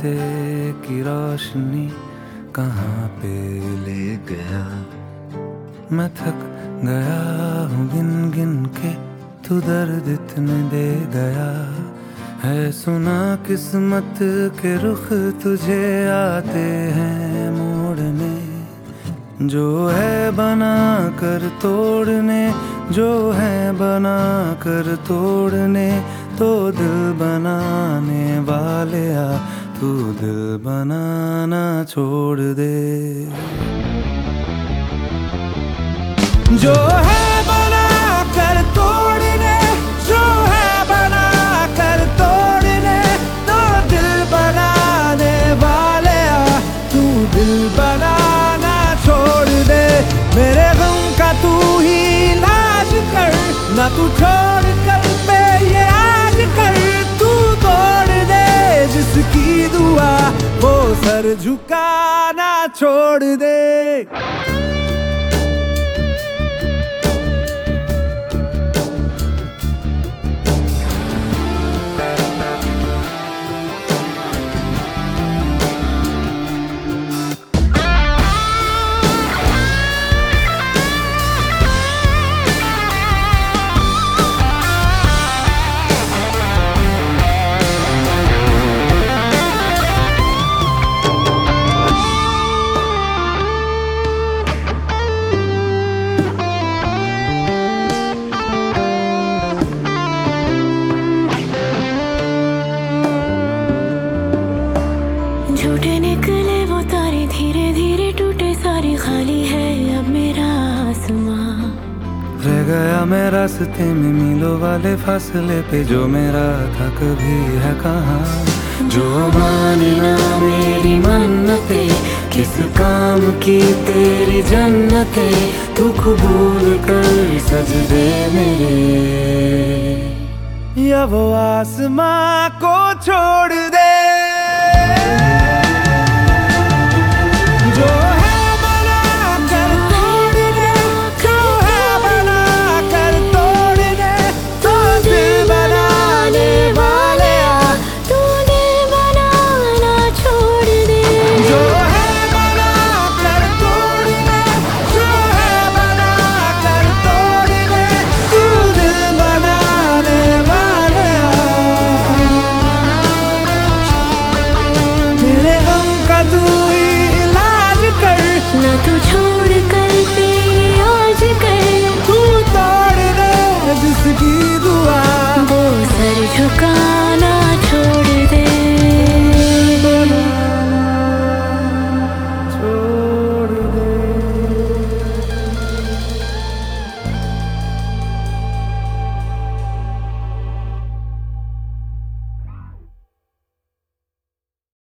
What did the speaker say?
रास्ते की रोशनी कहाँ पे ले गया। मैं थक गया हूँ गिन गिन के, तू दर्द इतने दे गया है। सुना किस्मत के रुख तुझे आते हैं मोड़ने, जो है बना कर तोड़ने, जो है बना कर तोड़ने। तो दिल बनाने वाले आ, तू दिल बनाना छोड़ दे। जो है बना कर तोड़ने, जो है बना कर तोड़ने। तो दिल बनाने वाले आ, तू दिल बनाना छोड़ दे। मेरे गम का तू ही इलाज कर, ना तू छोड़ कर पे ये आज कर। तू तोड़ दे जिसकी दुआ, वो सर झुकाना छोड़ दे। झूठे निकले वो तारे, धीरे धीरे टूटे सारे। खाली है अब मेरा आसमां, रह गया मैं रास्ते में मीलों वाले फासले पे। जो मेरा था कभी है कहाँ, जो माने ना मेरी मन्नते। किस काम की तेरी जन्नते, तू कबूल कर सजदे मेरे। या वो आसमां को छोड़ दे।